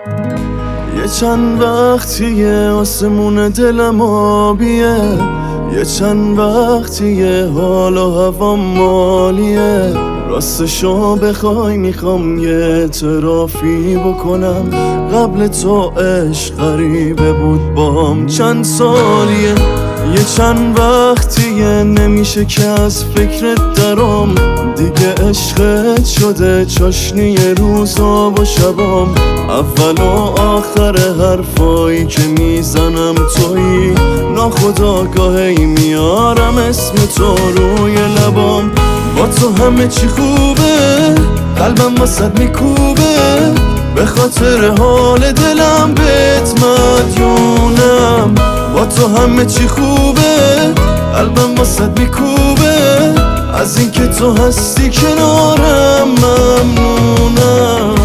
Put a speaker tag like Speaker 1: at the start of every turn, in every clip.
Speaker 1: یه چند وقتیه آسمون دلم آبیه، یه چند وقتیه حال و هوا مالیه. راستشو بخوای میخوام یه اعترافی بکنم، قبل تو عشق غریبه بود بام چند سالیه. یه چند وقتیه نمیشه که از فکرت درام، دیگه عشقت شده چاشنی روزا و شبام. اول و آخر حرفایی که میزنم تویی، ناخودآگاهی میارم اسم تو روی لبام. با تو همه چی خوبه، قلبم واسد میکوبه، به خاطر حال دلم بهت مدیونم. با تو همه چی خوبه، قلبم واسد میکوبه، از اینکه تو هستی کنارم ممنونم.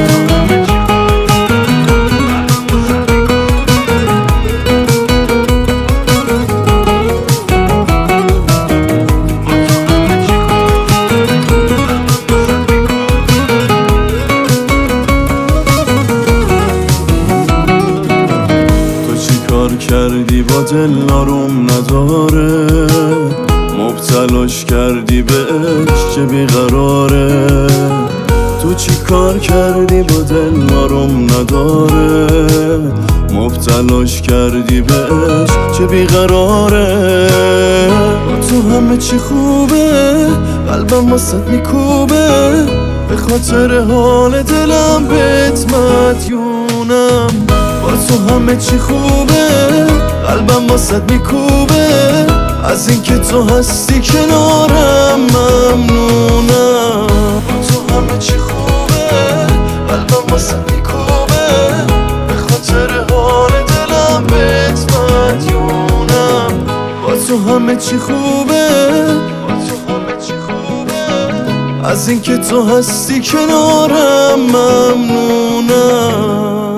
Speaker 1: کردی با دل آروم نداره، مبتلاش کردی به عشق چه بیقراره. تو چی کار کردی با دل آروم نداره، مبتلاش کردی به عشق چه بیقراره. تو همه چی خوبه، قلبم واسد میکوبه، به خاطر حال دلم بهت مدیونم. با تو همه چی خوبه، قلبم واسد میکوبه، از اینکه تو هستی کنارم ممنونم. با تو همه چی خوبه، قلبم واسد میکوبه، به خاطر حال دلم بهت مدیونم. با تو همه چی خوبه، با تو همه چی خوبه، از اینکه تو هستی کنارم ممنونم.